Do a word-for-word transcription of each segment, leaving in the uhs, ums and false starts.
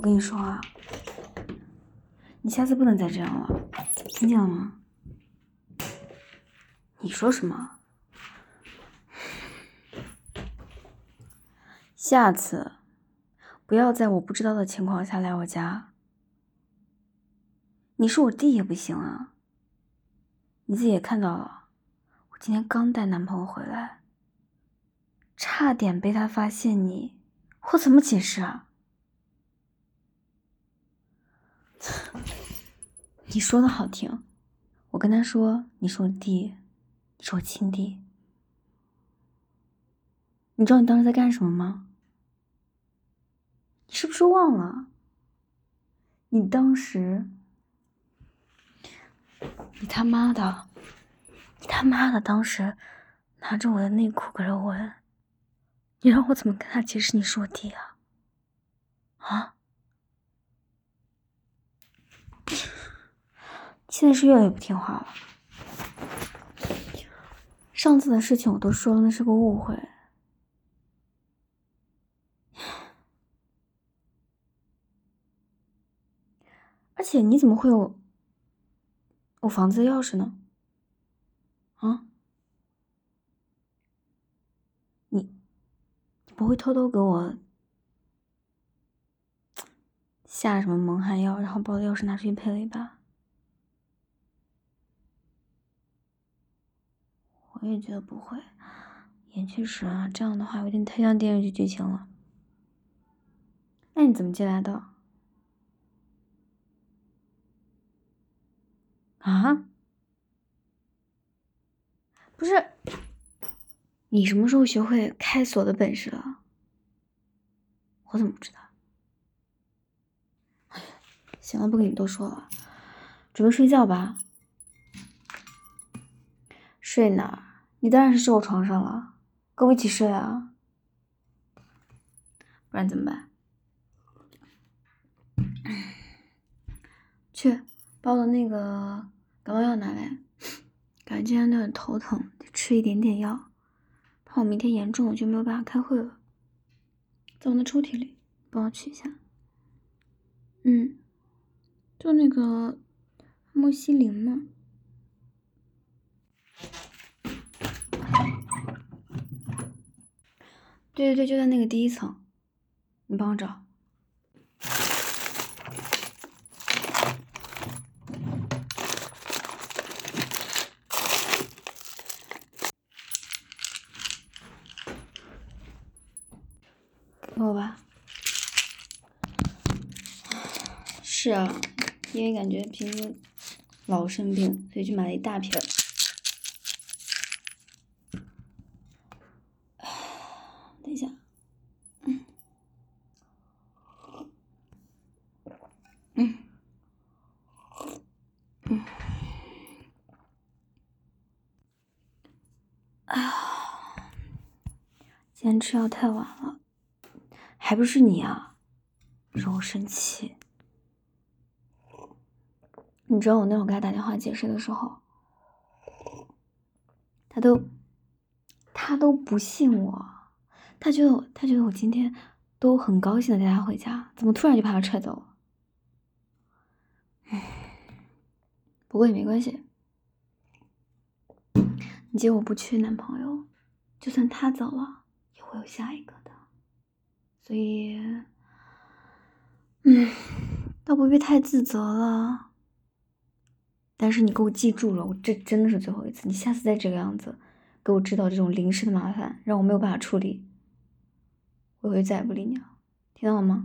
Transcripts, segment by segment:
我跟你说啊，你下次不能再这样了，听见了吗？你说什么？下次不要在我不知道的情况下来我家。你是我弟也不行啊。你自己也看到了，我今天刚带男朋友回来，差点被他发现你，我怎么解释啊？你说的好听，我跟他说你是我弟，你是我亲弟。你知道你当时在干什么吗？你是不是忘了？你当时，你他妈的，你他妈的当时拿着我的内裤搁这闻，你让我怎么跟他解释你是我弟啊？啊？现在是越来越不听话了。上次的事情我都说了，那是个误会。而且你怎么会有我房子的钥匙呢？啊？你你不会偷偷给我下什么蒙汗药，然后把我的钥匙拿出去赔了一把？我也觉得不会，也确实啊，这样的话有点太像电视剧剧情了。那你怎么进来的？啊？不是，你什么时候学会开锁的本事了？我怎么不知道？哎呀，行了，不跟你多说了，准备睡觉吧。睡哪儿？你当然是睡我床上了，跟我一起睡啊，不然怎么办？去把我的那个感冒药拿来，感觉今天有点头疼，得吃一点点药，怕我明天严重了就没有办法开会了。在我的抽屉里，帮我取一下。嗯，就那个莫西林嘛。对对对，就在那个第一层，你帮我找。给我吧。是啊，因为感觉平时老生病，所以就买了一大瓶。等一下，嗯，嗯，嗯，哎呀，今天吃药太晚了，还不是你啊，让我生气。你知道我那会儿给他打电话解释的时候，他都他都不信我，他觉得他觉得我今天都很高兴的带他回家，怎么突然就把他踹走了？不过也没关系，你接我不缺男朋友，就算他走了，也会有下一个的，所以，嗯，倒不必太自责了。但是你给我记住了，我这真的是最后一次，你下次再这个样子，给我制造这种临时的麻烦，让我没有办法处理，我会再也不理你了，听到了吗？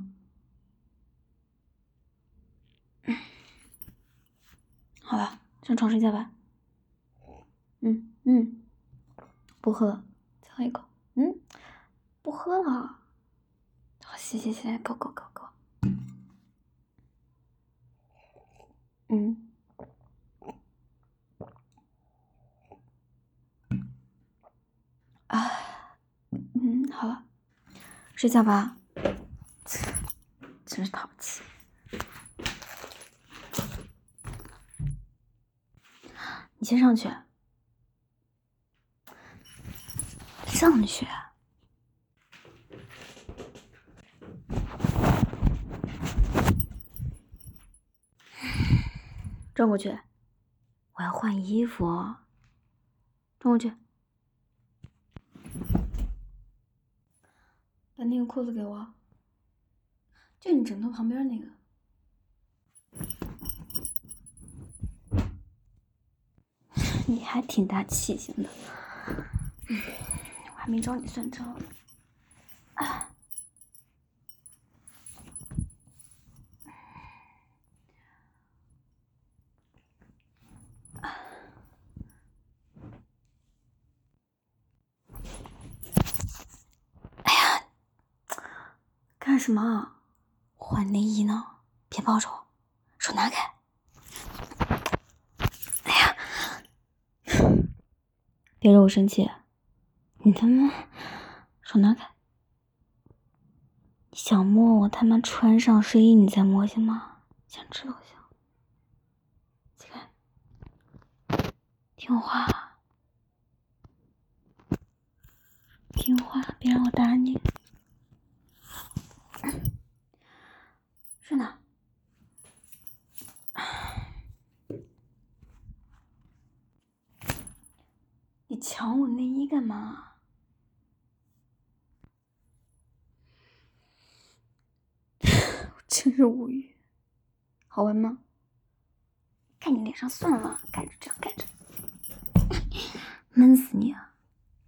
好了，上床睡觉吧。嗯嗯，不喝了，再喝一口。嗯，不喝了。好，谢谢谢谢，够够够够。嗯。啊，嗯，好了，睡觉吧。真是淘气。你先上去。上去。 转过去，我要换衣服。转过去，把那个裤子给我，就你枕头旁边那个。你还挺大气性的，嗯，我还没找你算账呢。啊，哎呀，干什么？换内衣呢，别抱着我，手拿开。哎呀，别惹我生气，你他妈手拿开！你想摸我他妈穿上睡衣你再摸行吗？想知道行？起开，听话，听话，别让我打你。睡哪？你抢我内衣干嘛？我真是无语。好闻吗？看你脸上算了，盖着这样盖着，闷死你啊！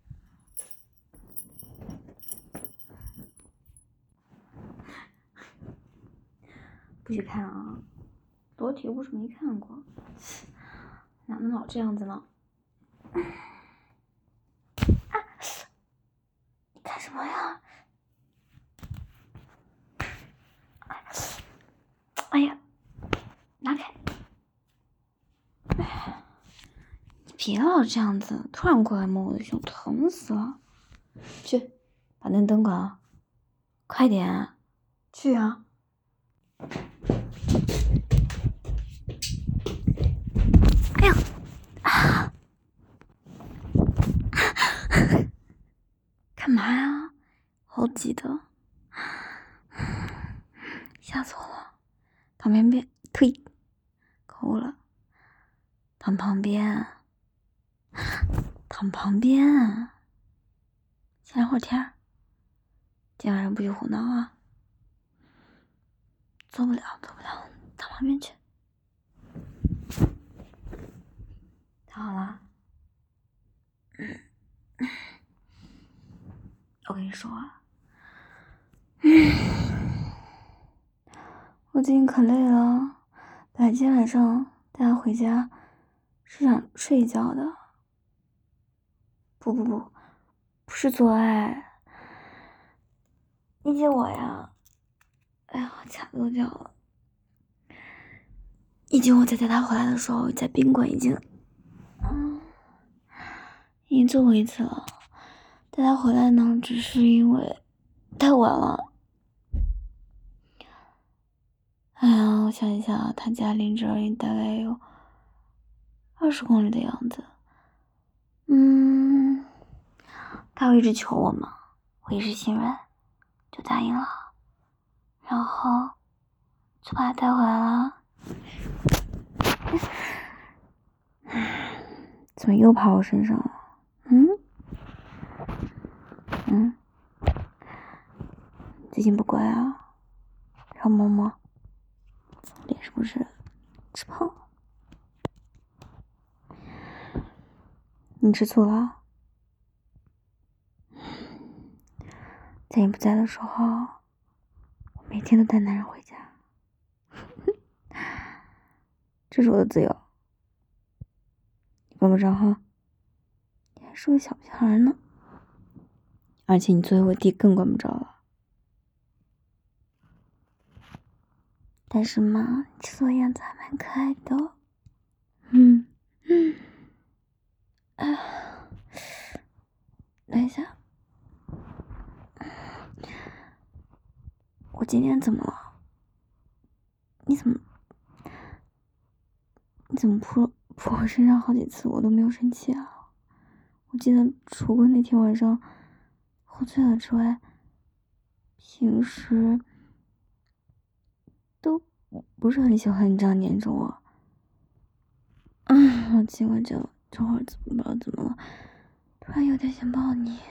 不许看啊！裸体我是没看过，哪能老这样子呢？啊！你干什么呀？哎呀，拿开！哎呀，你别老这样子，突然过来摸我的胸，疼死了！去，把那灯关了，快点，去啊！哎呀，啊！干嘛呀？好挤的，吓死我了！躺边边，呸，够了，躺旁边，躺旁边，先聊会儿天儿。今晚上不许胡闹啊！做不了，做不了，躺旁边去。躺好了。嗯，我跟你说啊，我最近可累了，本来今天晚上带他回家是想睡一觉的。不不不，不是做爱，你接我呀！哎呀，卡都掉了。以前我在带他回来的时候，在宾馆已经，嗯，已经做过一次了。带他回来呢，只是因为太晚了。哎呀，我想一下，他家离这儿大概有二十公里的样子。嗯，他会一直求我嘛，我一时心软，就答应了，然后就把他带回来了。怎么又爬我身上了？嗯嗯，最近不乖啊？让摸摸，脸是不是吃胖了？你吃醋了？在你不在的时候，我每天都带男人回家，这是我的自由，你管不着哈。你还是个小屁孩呢，而且你作为我弟更管不着了。但是嘛，你这个样子还蛮可爱的。嗯嗯，啊，等一下，我今天怎么了？你怎么你怎么扑扑我身上好几次，我都没有生气啊？我记得除过那天晚上喝醉了之外，平时都不是很喜欢你这样黏着我。 好奇怪，这这会儿怎么不知道怎么了，突然有点想抱你。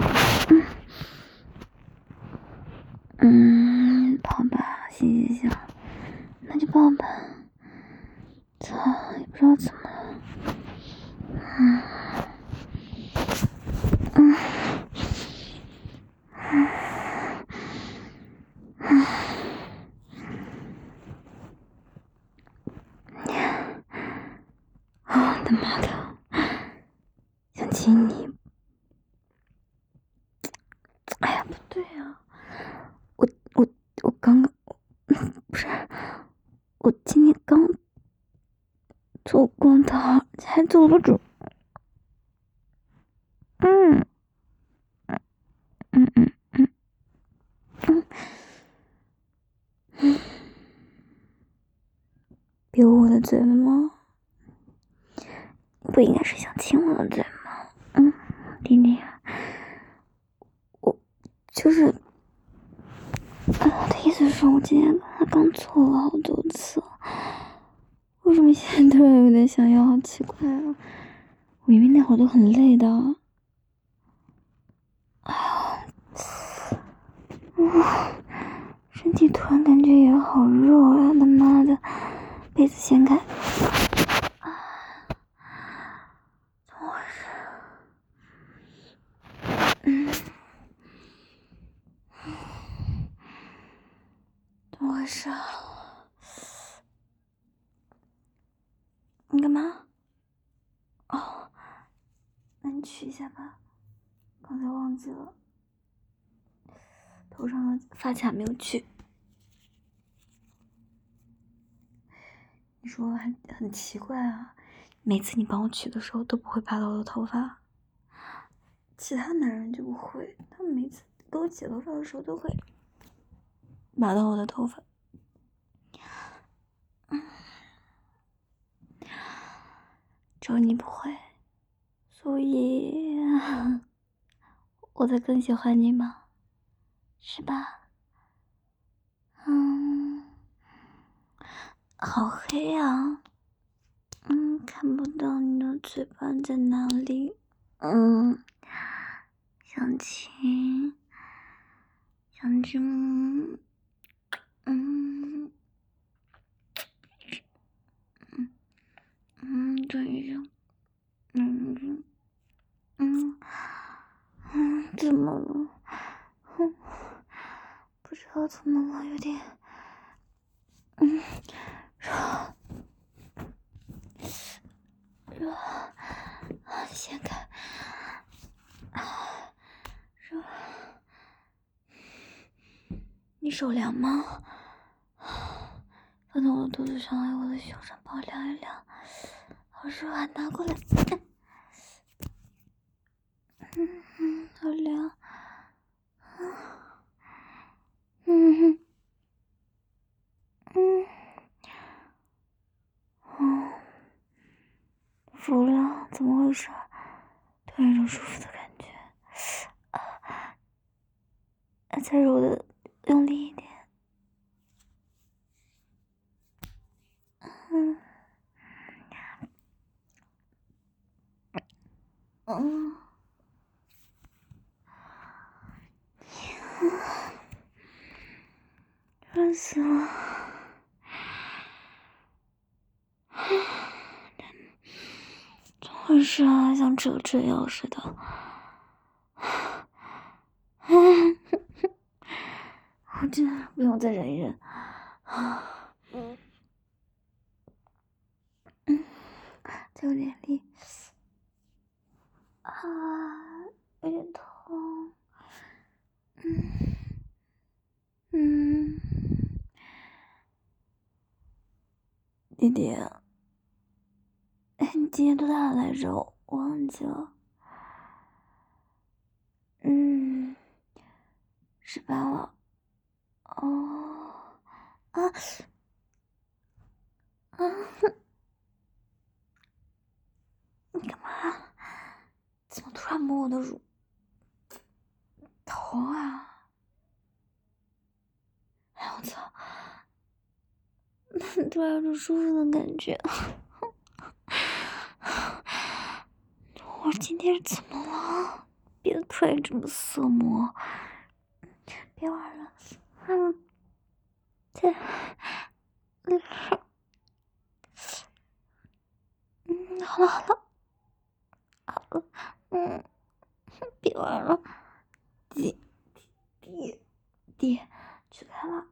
嗯，抱吧，行行行，那就抱吧。操，也不知道怎么了。嗯嗯嗯嗯。啊、哦，他妈的，想亲你。哎呀，不对啊，我我我刚刚不是，我今天刚做光头，还做不准。嗯嗯嗯嗯嗯嗯嗯，别捂我的嘴了吗？不应该是想亲我的嘴吗？嗯，弟弟，我就是，哎，我的意思是，我今天他刚做了好多次，为什么现在突然有点想要？好奇怪啊！我明明那会儿都很累的。哎呀，嗯，身体突然感觉也好热呀！他妈的，被子掀开。怎么回事？嗯，怎么回事啊？你干嘛？哦，那你取一下吧，刚才忘记了，头上的发卡没有取。你说很很奇怪啊，每次你帮我取的时候都不会拔到我的头发，其他男人就不会，他们每次给我剪头发的时候都会拔到我的头发。嗯，只有你不会，所以我才更喜欢你嘛，是吧？嗯，好黑啊。嗯，看不到你的嘴巴在哪里。嗯，想亲，想亲。嗯嗯嗯，等一下。嗯嗯嗯，怎么了？嗯，不知道怎么了，有点嗯热热啊，掀开啊，热。你手凉吗？放在我的肚子上，来我的胸上，帮我凉一凉。好热啊，拿过来。嗯嗯，好凉。嗯嗯嗯，服了，怎么回事？突然有种舒服的感觉。啊，再揉的用力一点。嗯嗯。热死了！怎么回事啊？像折纸药似的。我真的不用再忍一忍。嗯嗯，再有点力。啊，有点痛。嗯嗯，弟弟，哎，你今年多大了来着？我忘记了。嗯，十八了。哦，啊啊！你干嘛？怎么突然摸我的乳头啊？哎我操！突然有种舒服的感觉。 我今天怎么了？别腿这么色魔，别玩了，嗯，这，嗯，嗯，好了好了，好了，嗯，别玩了，爹爹爹，去开了，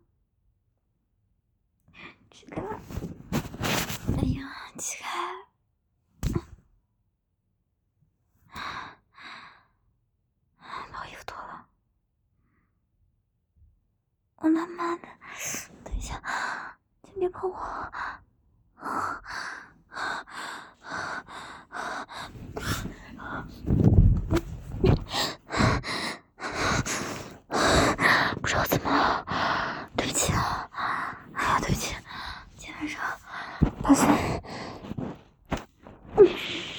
去开了，哎呀，起开！把衣服脱了，我慢慢的，等一下，先别碰我。不知道怎么了，对不起啊，哎呀，对不起，今天晚上发现，嗯，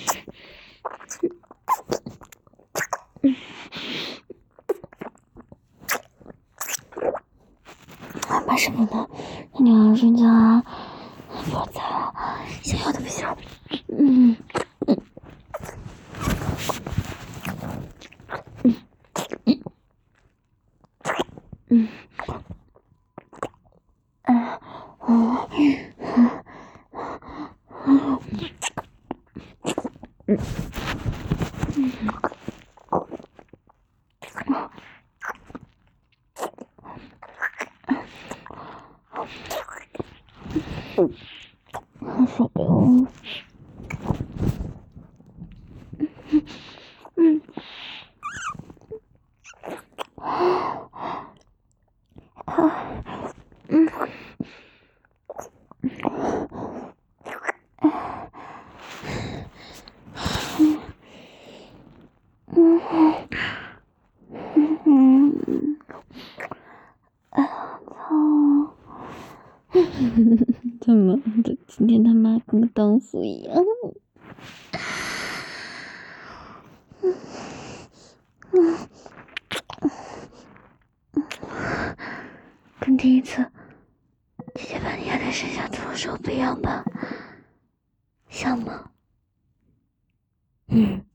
嗯，怕什么呢？你晚上睡觉啊，不要再了，想要的不行，嗯。嗯，嗯，哦，嗯，嗯，嗯，嗯，手流，嗯，啊，嗯。嗯嗯，哎呀，操！怎么的？今天他妈跟个荡妇一样。嗯嗯，跟第一次姐姐把你压在身上做的时候不一样吧？像吗？嗯。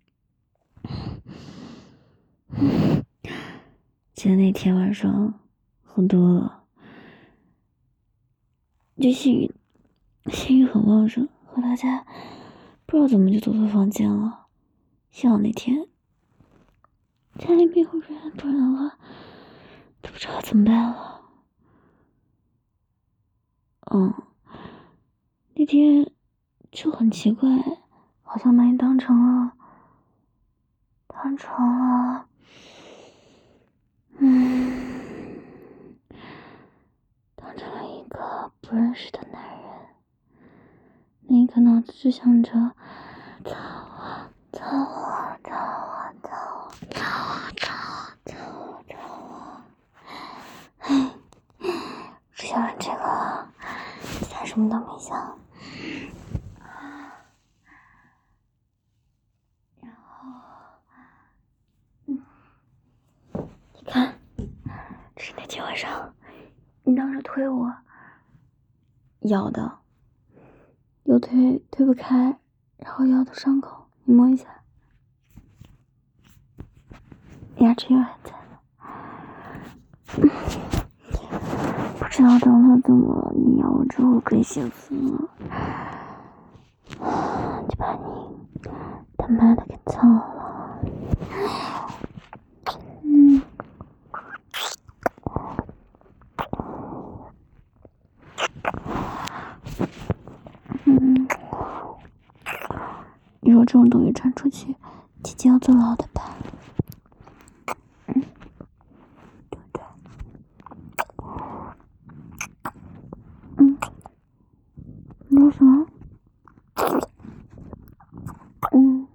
记得那天晚上喝多了，就性欲性欲很旺盛，回到家不知道怎么就躲错房间了。幸好那天家里没有人，不然的话都不知道怎么办了。嗯，那天就很奇怪，好像把你当成了当成了嗯当成了一个不认识的男人。那一刻脑子就想着走啊走啊走啊走啊走啊走啊走啊走啊，唉，只想着这个，其他什么都没想。然后，嗯，你看，这是那天晚上你当时推我咬的，又推推不开，然后咬的伤口，你摸一下，牙齿又还在呢。嗯，不知道当时怎么了，你咬我之后更兴奋了，就把你他妈的给操了。嗯。嗯，你说这种东西传出去，姐姐要坐牢的吧？嗯，对不对？嗯，你说什么？嗯，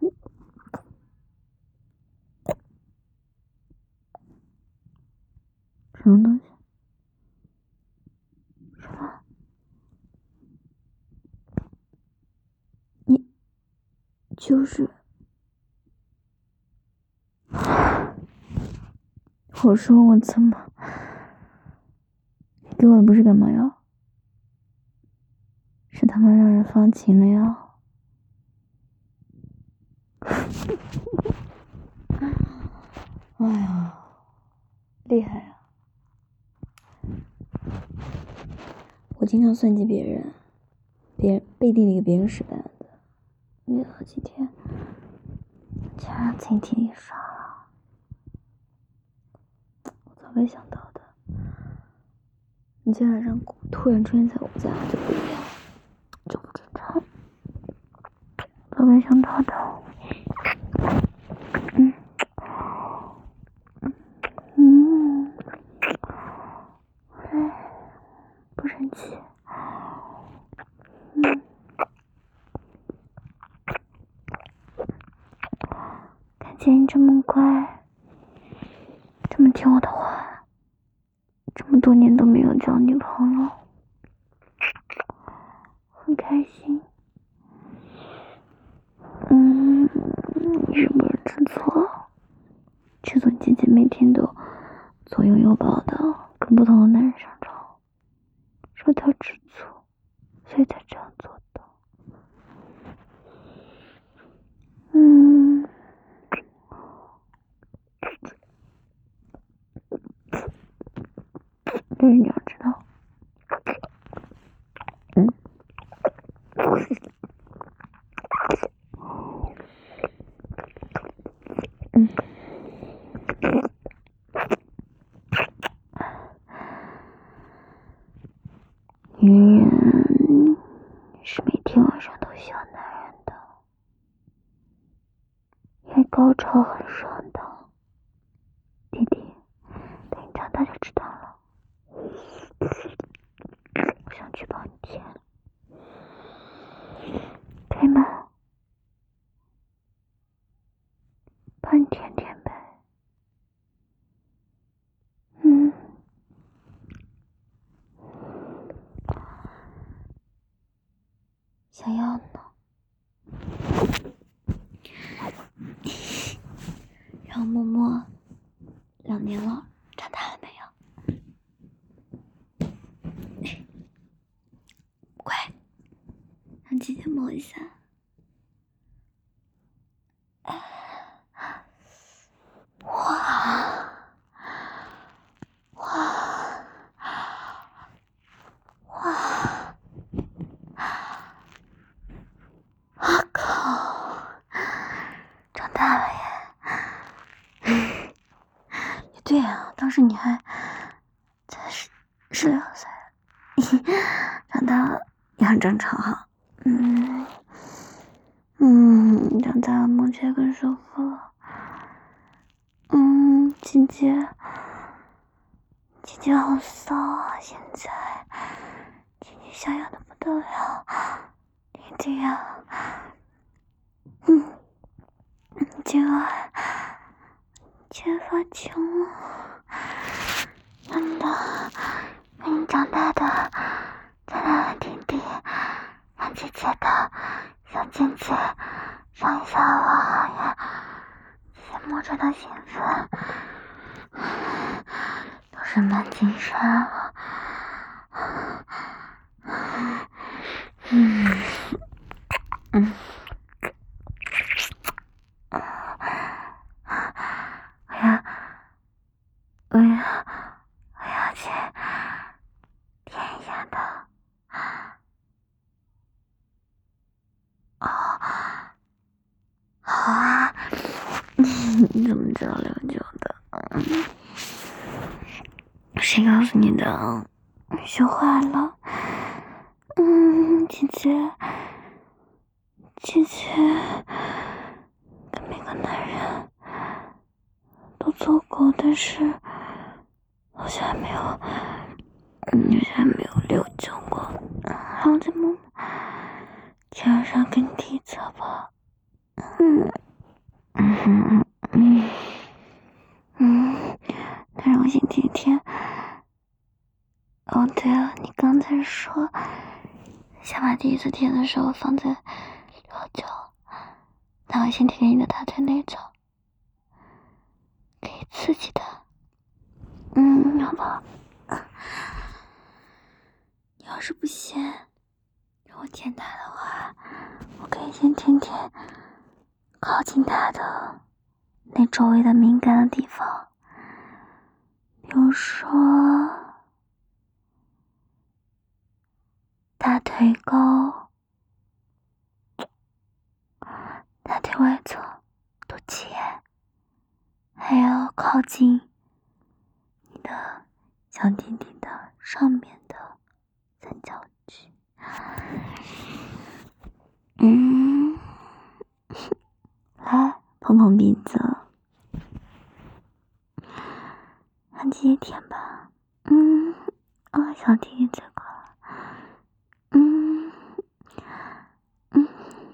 什么东西？什么？你就是我说我怎么？你给我的不是感冒药，是他妈让人放晴的药。 哎呀，厉害啊！我经常算计别人，别人背地里给别人使绊子，没好几天，竟然让晴晴也杀了。我早该想到的，你今天晚上突然出现在我家就不一样，就不正常。早该想到的。嗯嗯，哎，不生气。嗯，看见你这么乖，这么听我的话，这么多年都没有交女朋友，很开心。嗯，你是不是知错？其实姐姐每天都左拥右抱的跟不同的男人上床，说她知错，所以才这样做的。嗯，但是你要知道，嗯，嗯，女人是每天晚上都喜欢男人的，因为高潮很爽的。弟弟，等你长大就知道了。我想去帮你舔，可以吗？帮你舔舔呗。嗯，想要呢。然后默默两年了，长大了没有？乖，让姐姐摸一下。哇哇哇！我靠，长大了耶！也对啊，当时你还才十十六岁，长大了也很正常哈。嗯嗯，长大了摸起来更舒服了。嗯，姐姐，姐姐好骚啊！现在，姐姐想要的不得了，弟弟啊，嗯，今晚姐发情了，真的，给你长大的，长大的弟弟，让姐姐的小姐姐上一下我呀，姐姐摸着的兴奋。都是满精神了。嗯嗯，我要我要我要去舔一下的。哦，好啊。你怎么知道两九的？嗯，谁告诉你的？学坏了。嗯，姐姐，姐姐跟每个男人都做过，但是好像还没有，嗯，好像还没有六九过。然后再摸摸肩膀上跟第一侧吧。嗯嗯嗯嗯，他让我先舔舔。哦，对了，你刚才说想把第一次舔的时候放在六九，那我先舔舔你的大腿内侧，可以刺激的。嗯，好不好？你要是不嫌让我舔他的话，我可以先舔舔靠近他的那周围的敏感的地方，比如说大腿沟、大腿外侧、肚脐眼，还有靠近你的小弟弟的上面的三角区。嗯，来碰碰鼻子，安静一点吧。嗯，啊，小弟弟这个，嗯嗯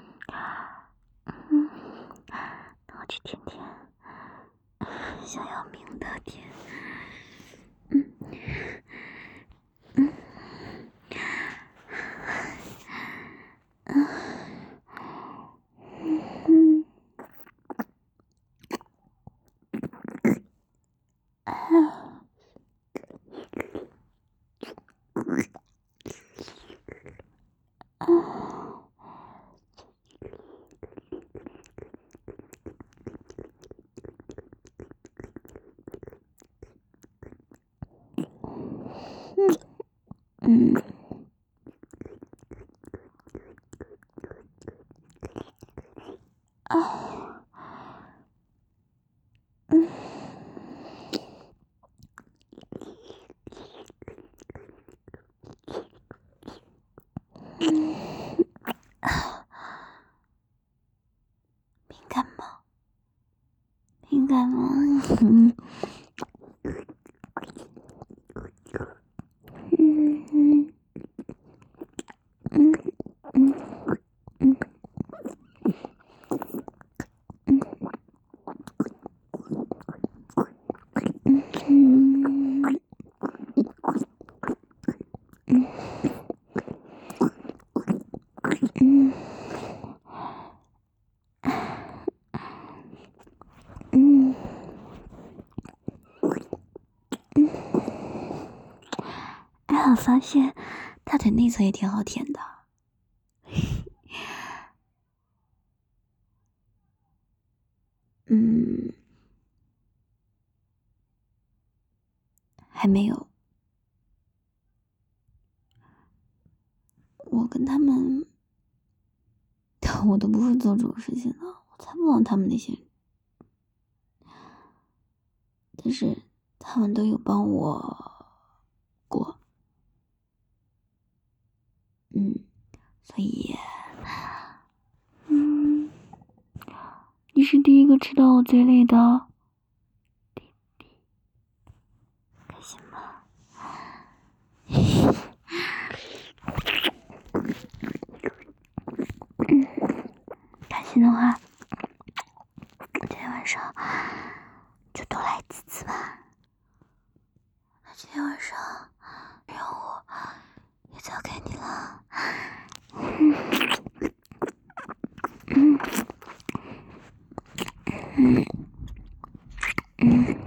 嗯，那我去舔舔，想要明的舔。嗯嗯嗯嗯啊。嗯啊嗯敏感吗？敏感吗？嗯嗯嗯嗯嗯嗯嗯嗯嗯嗯。哎，我发现大腿内侧也挺好舔的。嗯，还没有。我跟他们，我都不会做这种事情的，我才不往他们那些。但是他们都有帮我过，嗯，所以，嗯，你是第一个吃到我嘴里的弟弟，开心吗？嗯，开心的话，今天晚上就多来几次吧。那今天晚上任务也交给你了。嗯嗯嗯嗯。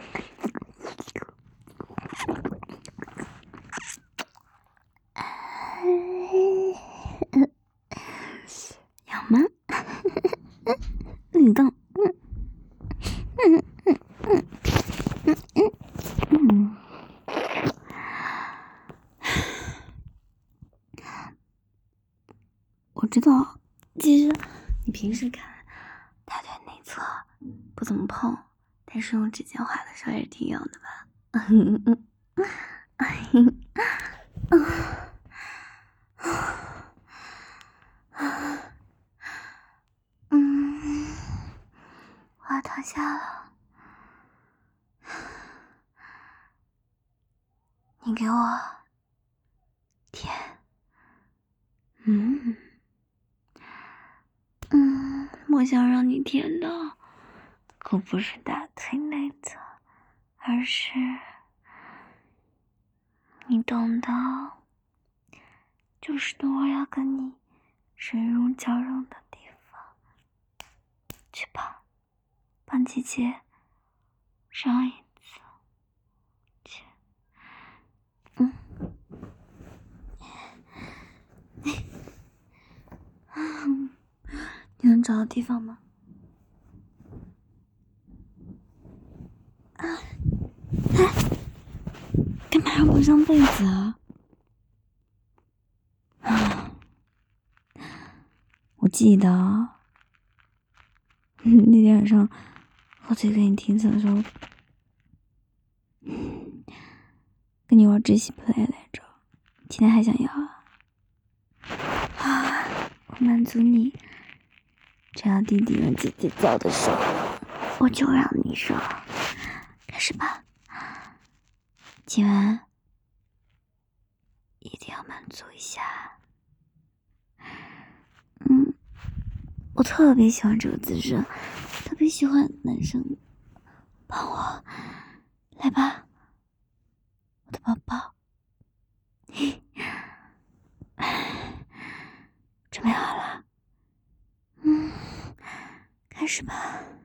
有吗？你动。嗯嗯嗯嗯嗯嗯嗯。我知道，其实你平时看大腿内侧不怎么碰，但是用指尖划的时候也是挺痒的吧？嗯嗯嗯。嗯，我要躺下了，你给我舔。嗯嗯，我想让你舔的可不是大腿内侧，而是你懂的，就是等会要跟你深入交融的地方。去吧，帮姐姐上一次。去。嗯。你能找到地方吗？ 干嘛要不上被子啊？啊！我记得那天晚上喝醉跟你听词的时候，跟你玩窒息 play 来着，今天还想要啊？啊！我满足你，只要弟弟让姐姐叫的时候，我就让你说。开始吧，今晚一定要满足一下。嗯，我特别喜欢这个姿势，特别喜欢男生帮我。来吧，我的宝宝。准备好了？嗯，开始吧。